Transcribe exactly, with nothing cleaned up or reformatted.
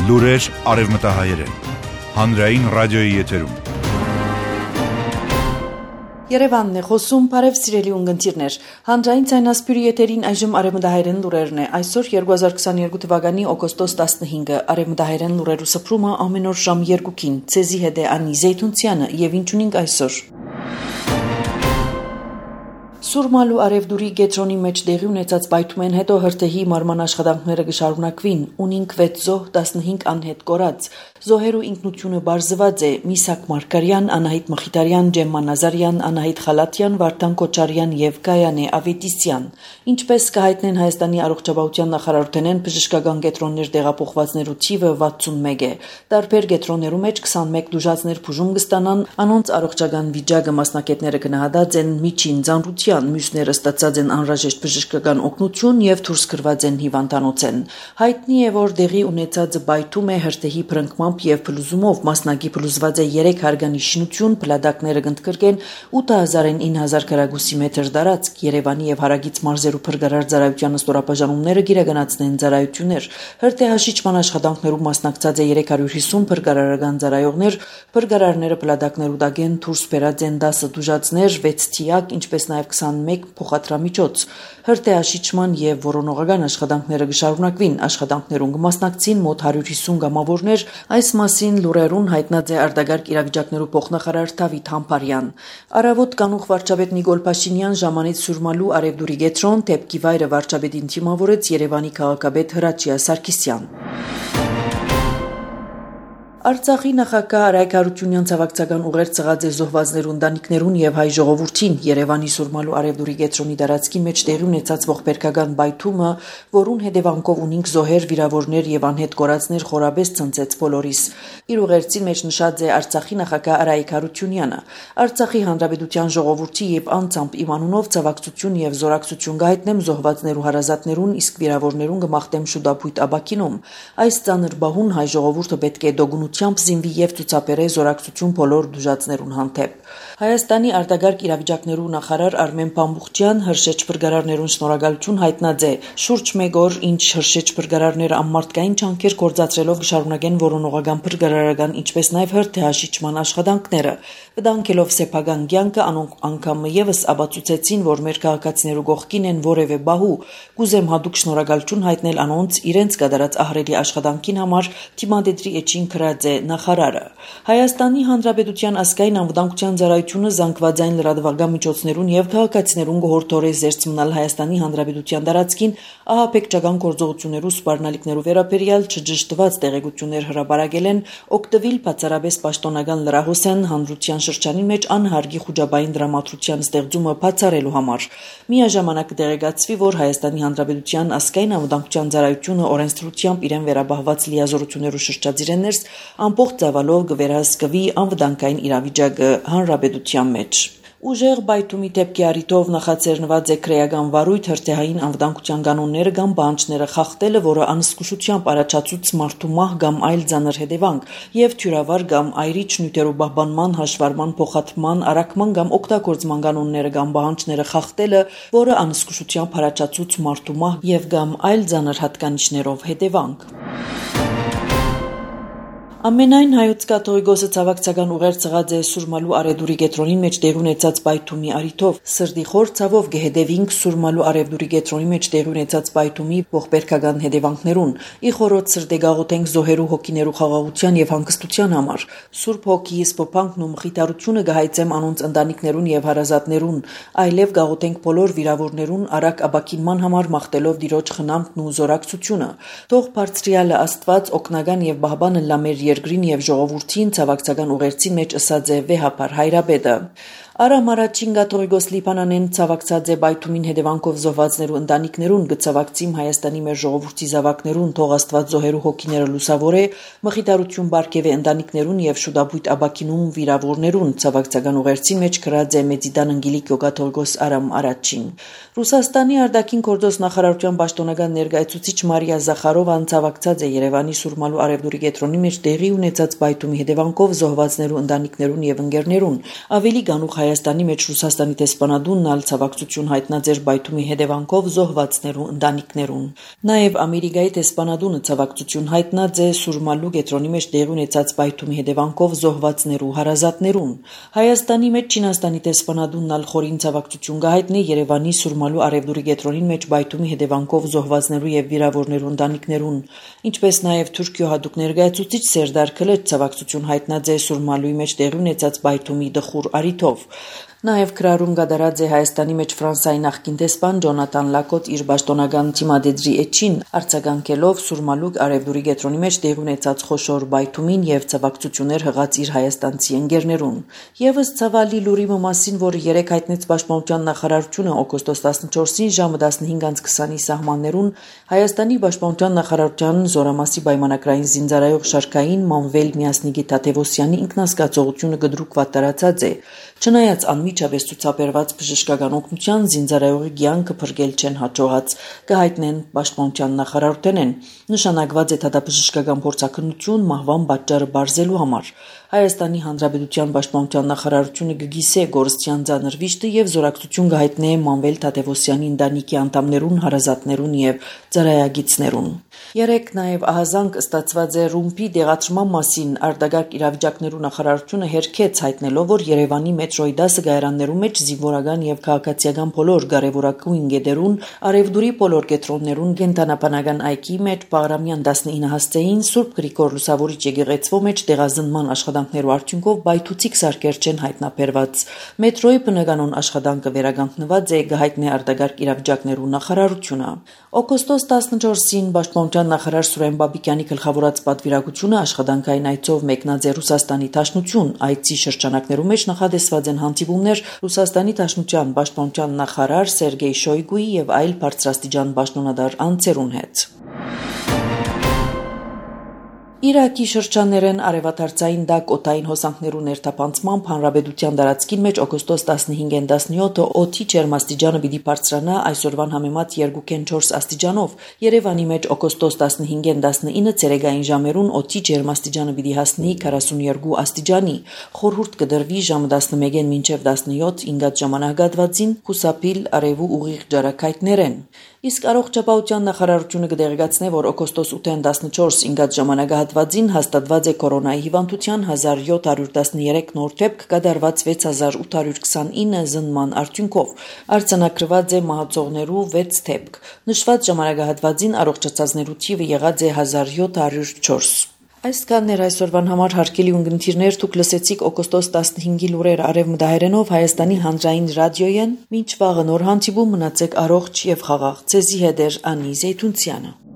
Լուրեր արևմտահայերեն, հանրային ռադիոյի եթերում։ Երևանն է խոսում, բարև սիրելի ունգընտիրներ, հանրային ցայնասպյուրի եթերին այժմ արևմտահայերեն լուրերն է, այսօր երկու հազար քսաներկու թվականի օգոստոս տասնհինգը, արևմտահայերեն լուրերու սփռումը ամեն օր ժամ երկուքին, ցեզի հետ է Անի Զեյթունցյանը եւ ինչ ունենք այսօր։ Սուրմալու Արևդուրի գետրոնի մեջ դեղի ունեցած պայթումեն հետո հրթեհի մարման աշխատանքները կշարունակվին, ունինք վեց զոհ, տասնհինգ անհետ կորած, զոհերու ինքնությունը բարձված է, Միսակ Մարկարյան, Անահիտ Մխիթարյան, Ջեմմա Նազարյան, Անահիտ Խալատյան, Վարդան Քոչարյան եւ Գայանե Ավետիսյան։ Ինչպես կհայտնեն Հայաստանի առողջապահության նախարարութենեն բժշկական գետրոններ տեղափոխվածներու թիվը վաթսունմեկ է, տարբեր գետրոններու մեջ քսանմեկ դուժածներ բուժում կստանան, անոնց առողջական վիճակը մասնակետները գնահատած են միջին ծանրության, մյուսները ստացած են անհրաժեշտ բժշկական օգնություն եւ դուրս գրված են հիվանդանոցեն։ Հայտնի է, որ դեղի ունեցած պայթում է հրթեհի փրկմամբ եւ փլուզումով, մասնակի փլուզված է երեք հարգանի շինություն, փլադակները կընդգրկեն ութ հազարին ինը հազար քառակուսի մետր տարածք, Երևանի եւ հարագից մարզերու փրկարար ծառայության ստորապաժանումները գիրականացնեն ծառայություններ։ Հրթեհաշիճման աշխատանքներում մասնակցած է երեք հարյուր հիսուն փրկարարական ծառայողներ, փրկարարները փլադակներու դագեն դուրս բերած են դասը դուժածներ, վեց թիակ, ինչպես նաեւ քսանմեկ փոխադրամիջոց։ Հրթեհաշիճման եւ որոնողական աշխատանքները կշարունակվին, աշխատանքներուն կմասնակցին մոտ հարյուր հիսուն գամավորներ, այս մասին լուրերուն հայտնած է արտագարկ իրավիճակներու փոխնախարար Դավիթ Համբարյան։ Առավոտ կանուխ վարչապետ Նիկոլ Փաշինյան ժամանեց Սուրմալու Արևդուրի գետրոն, Տեպկի վայրը վարչապետին թիմավորեց Երևանի քաղաքապետ Հրաչյա Սարգսյան։ Արցախի նախագահ Արայք Հարությունյան ցավակցական ուղեր ծղած է զոհվածներու ընտանիքներուն եւ հայ ժողովրդին Երևանի Սուրմալու Արևդուրի գետրոնի տարածքի մեջ տեղի ունեցած ողբերգական պայթումը, որուն հետևանքով ունինք զոհեր, վիրավորներ եւ անհետ կորածներ խորաբես ցնցեց բոլորիս։ Իր ուղերձի մեջ նշած է Արցախի նախագահ Արայք Հարությունյանը։ Արցախի հանրապետության ժողովրդի եւ անձամբ իմ անունով ցավակցություն եւ զորակցություն կհայտնեմ զոհվածներու հարազատներուն, իսկ վիրավորներուն կմաղթեմ շուտապույտ աբակինում։ Այս ծանր բահուն հայ ժողովուրդը պետք է դոգունությամբ զինվի եւ ցուցաբերե զորակցություն բոլոր դժուժածներուն հանդեպ։ Հայաստանի արտագարկ իրավիճակներու նախարար Արմեն Փամբուխջյան հրշեջ բրգարարներուն շնորհակալություն հայտնած է։ Շուրջ մեկ օր ինչ հրշեջ բրգարարները ամմարտկային չանքեր գործադրելով կշարունակեն որոնողական բրգարարական, ինչպես նաեւ հրթեհաշիճման աշխատանքները։ Վտանգելով սեփական կյանքը, անոնք անգամ եւս աբացուցեցին, որ մեր քաղաքացիներու կողքին են որևէ բահու։ Կուզեմ հատուկ շնորհակալություն հայտնել անոնց իրենց կատարած ահռելի աշխատանքին համար, թիմադեդրի էջին քրած է նախարարը։ Հայաստանի Հանրապետության ազգային անվտանգության ծառայությունը զանգվածային լրատվական միջոցներուն եւ քաղաքացիներուն գողորթորե զերծ մնալ Հայաստանի Հանրապետության տարածքին ահաբեկչական գործողություններու սպառնալիքներու վերաբերյալ չջշտված տեղեկություններ հրապարակել են, օգտվել բացառապես պաշտոնական լրահոսեն հանրության շրջանի մեջ անհարգի խոճապային դրամատրության ստեղծումը բացառելու համար։ Միաժամանակ տեղեկացվի, որ Հայաստանի Հանրապետության ազգային անվտանգության ծառայությունը օրենսդրությամբ իրեն վերաբահված լիազորություններու շրջադիրներս ամբողջ ծավալով կվերահսկվի անվտանգային իրավիճակը հանրապետության մեջ։ Ուժեղ պայթումի դեպքի առիթով նախաձեռնված է քրեական վարույթ հրթեհային անվտանգության կանոնները կամ բանջները խախտելը, որը անզգուշությամբ առաջացուց մարդու մահ կամ այլ ծանր հետևանք, եւ թյուրավար կամ այրիչ նյութերու պահպանման, հաշվառման, փոխհատման, առաքման կամ օգտագործման կանոնները կամ բանջները խախտելը, որը անզգուշությամբ առաջացուց մարդու մահ եւ կամ այլ ծանր հատկանիշներով հետևանք։ Ամենայն հայոց կաթողիկոսը ցավակցական ուղեր ծղած է Սուրմալու Արևդուրի գետրոնի մեջ տեղի ունեցած պայթումի առիթով։ Սրդի խոր ցավով կհետևինք Սուրմալու Արևդուրի գետրոնի մեջ տեղի ունեցած պայթումի ողբերգական հետևանքներուն։ Ի խորոց սրտե գաղութենք զոհերու հոգիներու խաղաղության եւ հանգստության համար։ Սուրբ հոգիի սփոփանքն ու մխիթարությունը կհայցեմ անոնց ընտանիքներուն եւ հարազատներուն, այլև գաղութենք բոլոր վիրավորներուն արագ աբակինման համար մաղթելով Տիրոջ խնամքն ու զորակցությունը։ Թող Բարձրյալը Աստված օգնական եւ բահբանը լա մեր երկրին եւ ժողովրդին ցավակցական ուղերձի մեջ ըսած է վեհապար հայրապետը։ Արամ առաջին կաթողիկոս Լիբանանեն ցավակցած է պայթումին հետևանքով զոհվածներու ընտանիքներուն, կցավակցիմ Հայաստանի մեր ժողովրդի զավակներուն, թող Աստված զոհերու հոգիները լուսավորե, մխիթարություն բարգեւե ընտանիքներուն եւ շուտապույտ աբակինում վիրավորներուն, ցավակցական ուղերձի մեջ գրած է Մեծիդան Անգելիկ կաթողիկոս Արամ առաջին։ Ռուսաստանի արտաքին գործոս նախարարության պաշտոնական ներկայացուցիչ Մարիա Զախարովան ցավակցած է Երևանի Սուրմալու Արևդուրի գետրոնի մեջ տեղի ունեցած պայթումի հետևանքով զոհվածներու ընտանիքներուն եւ ընկերներուն, ավելի գանուխ Հայաստանի մեջ Ռուսաստանի դեսպանատունն ալ ցավակցություն հայտնած էր բայթումի հետևանքով զոհվածներու ընտանիքներուն։ Նաև Ամերիկայի դեսպանատունը ցավակցություն հայտնած է Սուրմալու գետրոնի մեջ տեղի ունեցած բայթումի հետևանքով զոհվածներու հարազատներուն։ Հայաստանի մեջ Չինաստանի դեսպանատունն ալ խորին ցավակցություն գահիտնի Երևանի Սուրմալու արևդուրի գետրոնին մեջ բայթումի հետևանքով զոհվածներու եւ վիրավորներու ընտանիքներուն, ինչպես նաև Թուրքիո հատուկ ներկայացուցիչ Սերդար Քլեչ ցավակցություն հայտնած է Սուրմալուի մեջ տեղի ունեցած բայթումի դխուր արիթով։ Նաև քրարում գդարած է Հայաստանի մեջ Ֆրանսիայի նախկին դեսպան Ջոնաթան Լակոտ իր պաշտոնական թիմադեդրի էջին արձագանքելով Սուրմալու արևդուրի գետրոնի մեջ տեղի ունեցած խոշոր բայթումին եւ ցավակցություններ հղած իր հայաստանցի ընկերներուն։ Եվս ցավալի լուրի մասին, որը երեք հայտնեց Պաշտպանության նախարարությունը օգոստոս տասնչորսին ժամը տասնհինգ քսանի սահմաններուն Հայաստանի Պաշտպանության նախարարության զորամասի պայմանագրային զինծառայող Շարքային Մանվել Միասնիկի Թադևոսյանի ինքնազգացողությունը գդրուկ վատարացած է։ Չնայած անմիջապես ցուցաբերված բժշկական օգնության զինծառայողի կյանքը փրկել չեն հաջողած, կհայտնեն Պաշտպանության նախարարութենեն։ Նշանակված է դատաբժշկական փորձակնություն մահվան պատճառը բարձելու համար։ Հայաստանի Հանրապետության Պաշտպանության նախարարությունը կգիսե գործչյան ցաներ վիշտը եւ զորակցություն կհայտնե Մանվել Թադևոսյանի ընտանիքի անդամներուն, հարազատներուն եւ ծառայագիցներուն։ Երեք նաև ահազանգ ստացված է ռումբի դեղացման մասին արտագաղթ իրավիճակներու նախարարությունը հերքեց հայտնելով, որ Երևանի մետրոյի դասը գայարաններու մեջ զինվորական եւ քաղաքացիական բոլոր կարևորագույն գետերուն, արևդուրի բոլոր կետրոններուն կենտանաբանական այգի մեջ Պաղրամյան տասնինը հասցեին Սուրբ Գրիգոր Լուսավորիչ եկեղեցվո մեջ տեղազնման աշխատանքներու արդյունքով բայթուցիկ սարքեր չեն հայտնաբերված։ Մետրոյի բնականոն աշխատանքը վերականգնված է, գահիտնե արտագաղթ իրավիճակներու նախարարությունը։ Օգոստոս տասնչորսին Պաշտպանության նախարար Սուրեն Բաբիկյանի գլխավորած պատվիրակությունը աշխատանքային այցով մեկնած է Ռուսաստանի Դաշնություն։ Այցի շրջանակներում մեջ նախադեсված են հանդիպումներ Ռուսաստանի Դաշնության պաշտպանության նախարար Սերգեյ Շոյգուի եւ այլ բարձրաստիճան պաշտոնատար անձերուն հետ։ Իրաքի շրջաններեն արևադարձային դակ օդային հոսանքներու ներթափանցմամբ հանրապետության տարածքին մեջ օգոստոս տասնհինգին տասնյոթը օդի ջերմաստիճանը պիտի բարձրանա այսօրվան համեմատ երկուքն չորս աստիճանով։ Երևանի մեջ օգոստոս տասնհինգին տասնինը ցերեկային ժամերուն օդի ջերմաստիճանը պիտի հասնի քառասունյոթ աստիճանի։ Խորհուրդ կդրվի ժամը տասնմեկին մինչև տասնյոթ ինգած ժամանակահատվածին խուսափիլ արևու ուղիղ ջարակայթներեն։ Իսկ առողջապահության նախարարությունը կդեղեկացնե, որ օգոստոս ութին տասնչորս ինգած ժամանակահատվածին հաստատված է կորոնայի հիվանդության հազար յոթ հարյուր տասներեք նոր դեպք, կատարված վեց հազար ութ հարյուր քսանինը զննման արդյունքով։ Արձանագրված է մահացողներու վեց դեպք։ Նշված ժամանակահատվածին առողջացածներու թիվը եղած է հազար յոթ հարյուր չորս։ Այսքաններ այսօրվան համար հարգելի ունգընթիրներ, դուք լսեցիք օգոստոս տասնհինգի լուրեր արևմտահայերենով Հայաստանի հանրային ռադիոյեն։ Մինչ վաղը նոր հանդիպում, մնացեք առողջ եւ խաղաղ։ Ձեզի հետ է Անի Զեյթունցյանը։